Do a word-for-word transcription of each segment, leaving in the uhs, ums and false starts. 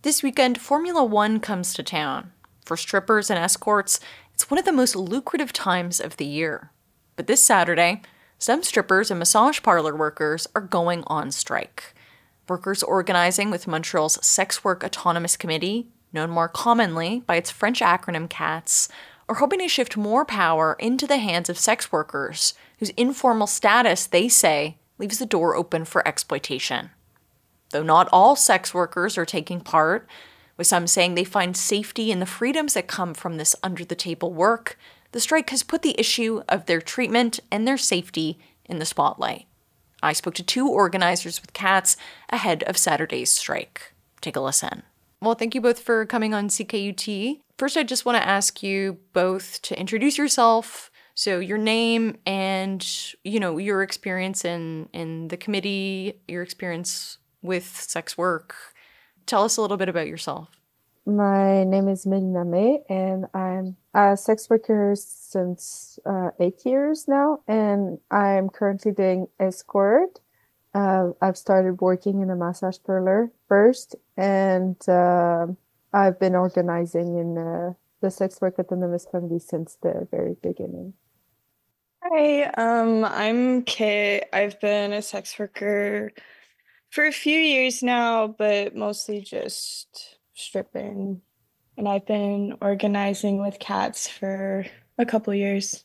This weekend, Formula One comes to town. For strippers and escorts, it's one of the most lucrative times of the year. But this Saturday, some strippers and massage parlor workers are going on strike. Workers organizing with Montreal's Sex Work Autonomous Committee, known more commonly by its French acronym CATS, are hoping to shift more power into the hands of sex workers, whose informal status, they say, leaves the door open for exploitation. Though not all sex workers are taking part, with some saying they find safety in the freedoms that come from this under-the-table work, the strike has put the issue of their treatment and their safety in the spotlight. I spoke to two organizers with CATS ahead of Saturday's strike. Take a listen. Well, thank you both for coming on C K U T. First, I just want to ask you both to introduce yourself. So your name and, you know, your experience in, in the committee, your experience with sex work. Tell us a little bit about yourself. My name is Melina May, and I'm a sex worker since uh, eight years now, and I'm currently doing escort. Uh, I've started working in a massage parlor first, and uh, I've been organizing in uh, the Sex Work Autonomous Committee since the very beginning. Hi, um, I'm Kit. I've been a sex worker for a few years now, but mostly just stripping. And I've been organizing with cats for a couple years.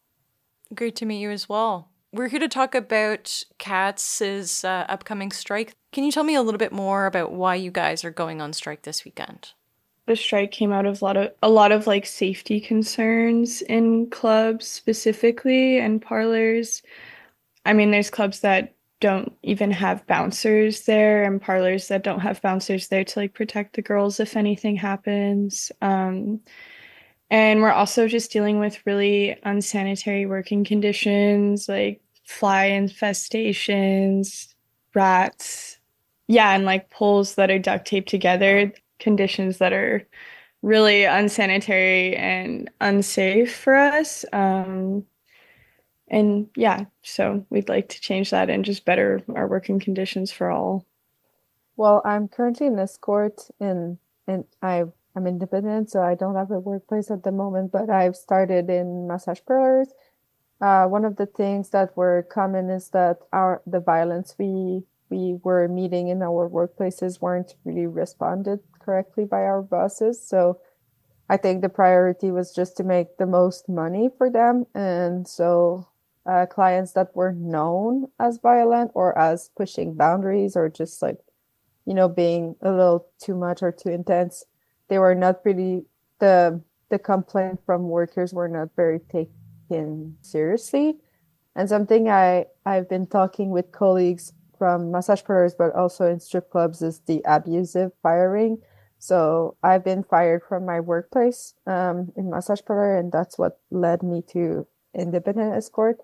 Great to meet you as well. We're here to talk about CATS's uh, upcoming strike. Can you tell me a little bit more about why you guys are going on strike this weekend? The strike came out of a lot of a lot of like safety concerns in clubs specifically and parlors. I mean, there's clubs that don't even have bouncers there and parlors that don't have bouncers there to like protect the girls if anything happens. Um, and we're also just dealing with really unsanitary working conditions like fly infestations, rats. Yeah, and like poles that are duct taped together, conditions that are really unsanitary and unsafe for us. Um, and yeah, so we'd like to change that and just better our working conditions for all. Well, I'm currently an escort, and and I I'm independent, so I don't have a workplace at the moment, but I've started in massage parlors. Uh, one of the things that were common is that our the violence we we were meeting in our workplaces weren't really responded correctly by our bosses. So I think the priority was just to make the most money for them. And so uh, clients that were known as violent or as pushing boundaries or just like, you know, being a little too much or too intense, they were not really the the complaint from workers were not very taken seriously. And something I I've been talking with colleagues from massage parlors, but also in strip clubs, is the abusive firing. So I've been fired from my workplace um, in massage parlor, and that's what led me to independent escort.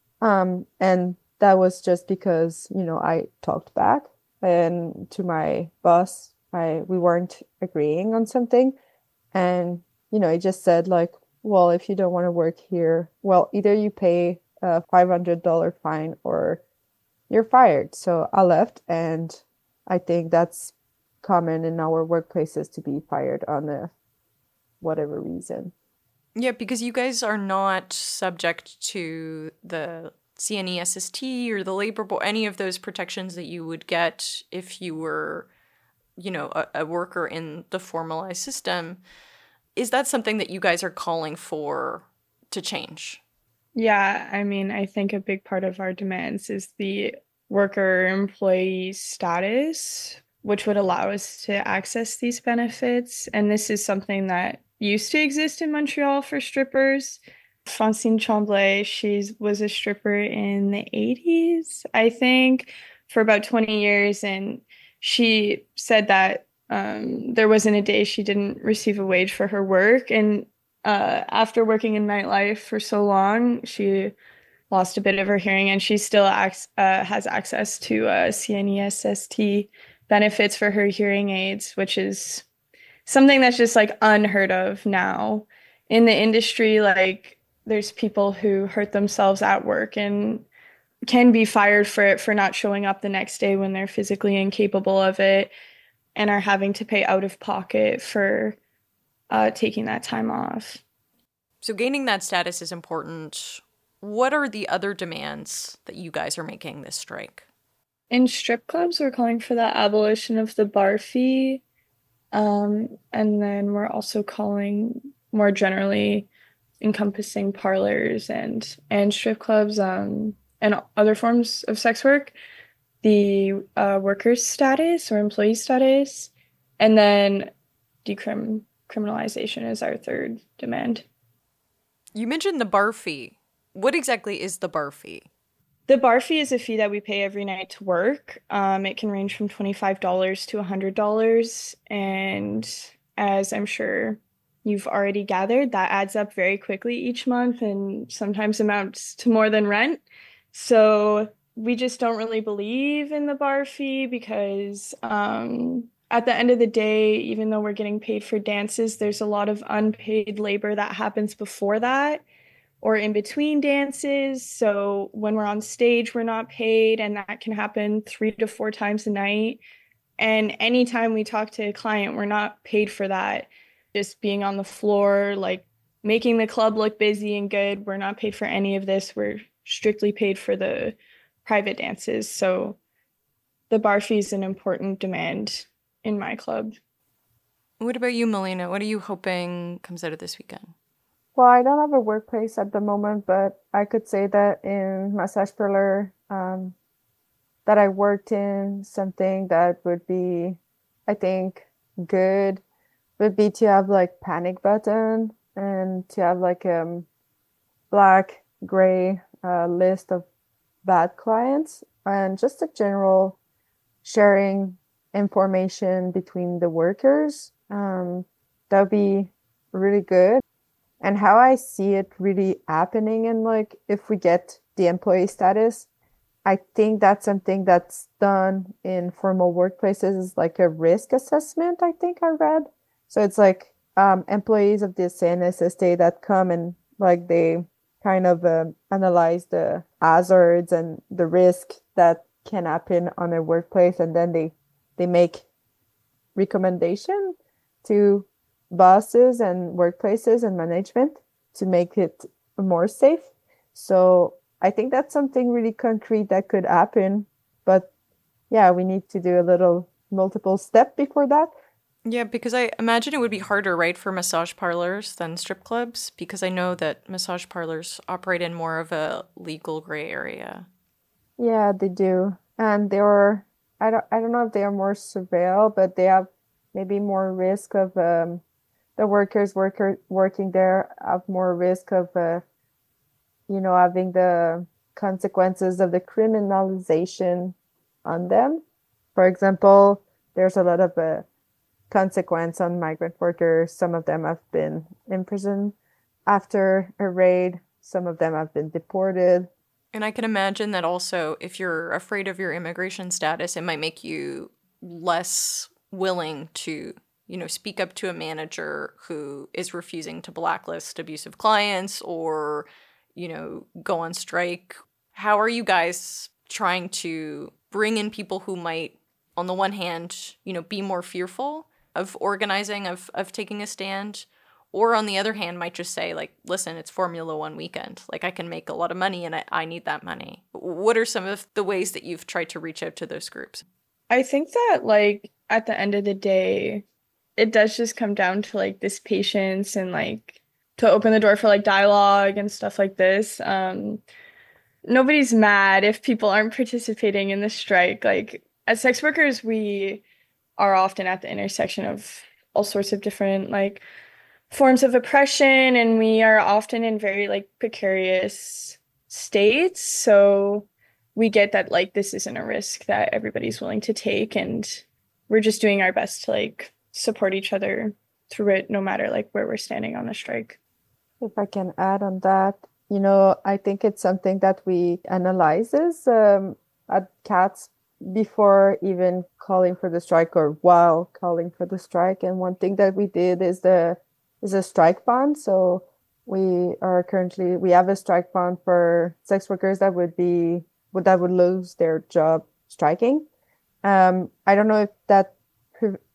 Um, and that was just because, you know, I talked back and to my boss, I we weren't agreeing on something. And, you know, he just said like, well, if you don't want to work here, well, either you pay a five hundred dollars fine or you're fired. So I left, and I think that's common in our workplaces to be fired on a whatever reason. Yeah, because you guys are not subject to the C N E S S T or the labor board, any of those protections that you would get if you were, you know, a, a worker in the formalized system. Is that something that you guys are calling for to change? Yeah, I mean, I think a big part of our demands is the worker employee status, which would allow us to access these benefits. And this is something that used to exist in Montreal for strippers. Francine Tremblay, she was a stripper in the eighties, I think, for about twenty years. And she said that um, there wasn't a day she didn't receive a wage for her work. And uh, after working in nightlife for so long, she lost a bit of her hearing, and she still ac- uh, has access to uh, C N E S S T benefits for her hearing aids, which is something that's just like unheard of now in the industry. Like, there's people who hurt themselves at work and can be fired for it for not showing up the next day when they're physically incapable of it. and are having to pay out of pocket for uh, taking that time off. So gaining that status is important. What are the other demands that you guys are making this strike? In strip clubs, we're calling for the abolition of the bar fee. Um, and then we're also calling more generally encompassing parlors and and strip clubs um, and other forms of sex work, the uh, workers' status or employee status, and then decrim criminalization is our third demand. You mentioned the bar fee. What exactly is the bar fee? The bar fee is a fee that we pay every night to work. Um, it can range from twenty-five dollars to one hundred dollars. And as I'm sure you've already gathered, that adds up very quickly each month and sometimes amounts to more than rent. So we just don't really believe in the bar fee because um, at the end of the day, even though we're getting paid for dances, there's a lot of unpaid labor that happens before that or in between dances. So when we're on stage, we're not paid, and that can happen three to four times a night. And anytime we talk to a client, we're not paid for that. Just being on the floor, like making the club look busy and good, we're not paid for any of this. We're strictly paid for the private dances. So the bar fee is an important demand in my club. What about you, Melina? What are you hoping comes out of this weekend? Well, I don't have a workplace at the moment, but I could say that in massage parlor um, that I worked in, something that would be, I think, good would be to have like panic button and to have like um black, gray uh, list of bad clients and just a general sharing information between the workers. Um, that would be really good. And how I see it really happening, and like if we get the employee status, I think that's something that's done in formal workplaces is like a risk assessment, I think I read. So it's like um, employees of the C N S S T that come and like they kind of um, analyze the hazards and the risk that can happen on a workplace, and then they they make recommendation to bosses and workplaces and management to make it more safe. So I think that's something really concrete that could happen. But yeah, we need to do a little multiple step before that. Yeah, because I imagine it would be harder, right, for massage parlors than strip clubs, because I know that massage parlors operate in more of a legal gray area. Yeah, they do. And they are, I don't, I don't know if they are more surveilled, but they have maybe more risk of um, the workers worker working there have more risk of uh, you know, having the consequences of the criminalization on them. For example, there's a lot of uh, consequence on migrant workers. Some of them have been imprisoned after a raid. Some of them have been deported. And I can imagine that also, if you're afraid of your immigration status, it might make you less willing to, you know, speak up to a manager who is refusing to blacklist abusive clients or, you know, go on strike. How are you guys trying to bring in people who might, on the one hand, you know, be more fearful of organizing, of, of taking a stand, or on the other hand, might just say, like, listen, it's Formula One weekend. Like, I can make a lot of money and I, I need that money. What are some of the ways that you've tried to reach out to those groups? I think that, like, at the end of the day, it does just come down to, like, this patience and, like, to open the door for, like, dialogue and stuff like this. Um, nobody's mad if people aren't participating in the strike. Like, as sex workers, we are often at the intersection of all sorts of different, like, forms of oppression, and we are often in very like precarious states. So we get that like this isn't a risk that everybody's willing to take, and we're just doing our best to like support each other through it, no matter like where we're standing on the strike. If I can add on that, you know, I think it's something that we analyzes um, at CATS before even calling for the strike or while calling for the strike. And one thing that we did is the is a strike bond. So we are currently we have a strike bond for sex workers that would be would that would lose their job striking. Um, I don't know if that pre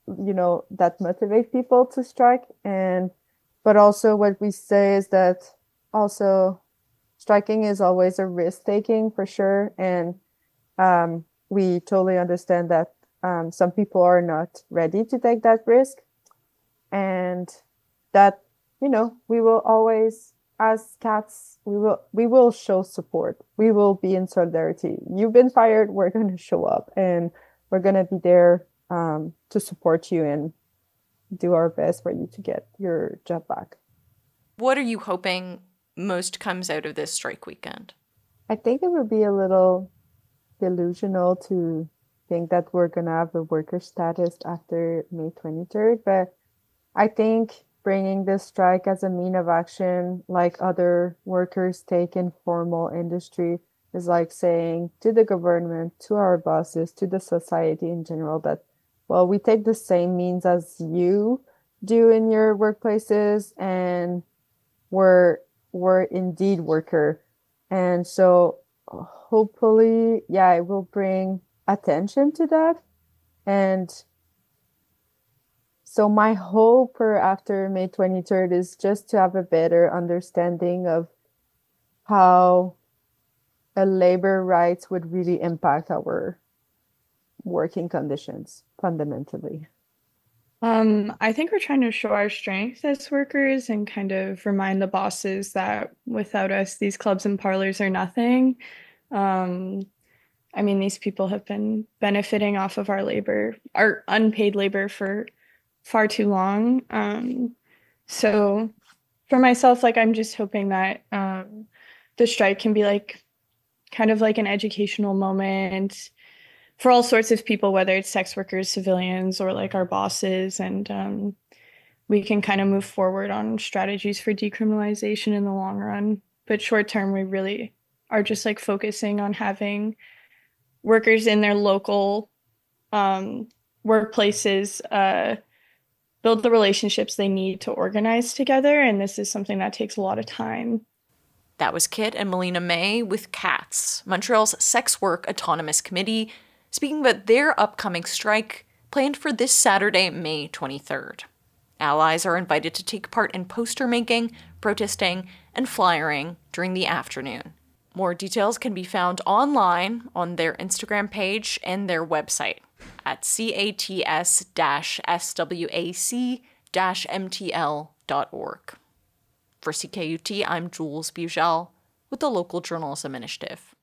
you know, that motivate people to strike. And but also what we say is that also striking is always a risk taking for sure. And um, we totally understand that um, some people are not ready to take that risk. And that, you know, we will always, as cats, we will we will show support. We will be in solidarity. You've been fired, we're going to show up, and we're going to be there um, to support you and do our best for you to get your job back. What are you hoping most comes out of this strike weekend? I think it would be a little delusional to think that we're going to have a worker status after May twenty-third, but I think bringing this strike as a mean of action, like other workers take in formal industry, is like saying to the government, to our bosses, to the society in general that, well, we take the same means as you do in your workplaces, and we're we're indeed worker. And so hopefully, yeah, it will bring attention to that. And so my hope for after May twenty-third is just to have a better understanding of how a labor rights would really impact our working conditions fundamentally. Um, I think we're trying to show our strength as workers and kind of remind the bosses that without us, these clubs and parlors are nothing. Um, I mean, these people have been benefiting off of our labor, our unpaid labor for far too long. Um, so for myself, like I'm just hoping that um, the strike can be like kind of like an educational moment for all sorts of people, whether it's sex workers, civilians, or like our bosses, and um, we can kind of move forward on strategies for decriminalization in the long run. But short term, we really are just like focusing on having workers in their local um, workplaces uh, build the relationships they need to organize together. And this is something that takes a lot of time. That was Kit and Melina May with CATS, Montreal's Sex Work Autonomous Committee, speaking about their upcoming strike planned for this Saturday, May twenty-third. Allies are invited to take part in poster making, protesting, and flyering during the afternoon. More details can be found online on their Instagram page and their website at cats swac m t l dot org. For C K U T, I'm Jules Bugel with the Local Journalism Initiative.